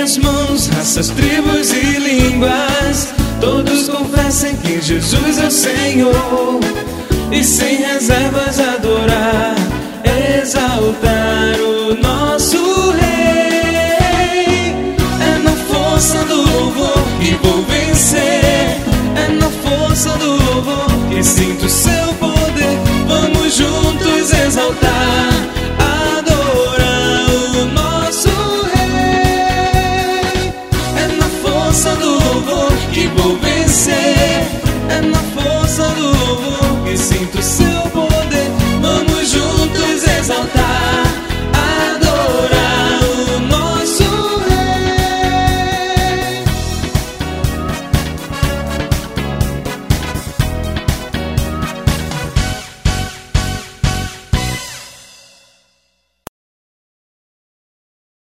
minhas mãos, raças, tribos e línguas, todos confessem que Jesus é o Senhor, e sem reservas adorar, exaltar o nosso Rei.